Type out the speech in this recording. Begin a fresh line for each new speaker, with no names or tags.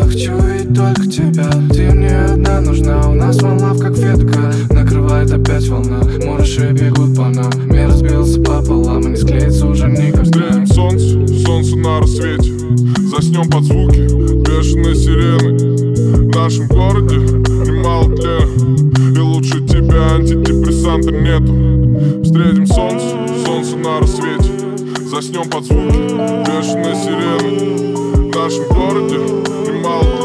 хочу видеть только тебя. Ты мне одна нужна, у нас one love как ветка. Накрывает опять волна, мураши бегут по нам. Мир разбился пополам, и не склеится уже никогда.
Встретим солнце на рассвете. Заснем под звуки бешеной сирены. В нашем городе немало тлена, и лучше тебя антидепрессанта нету. Встретим солнце на рассвете. Заснем под звуки бешеной сирены. В нашем городе немало тлена.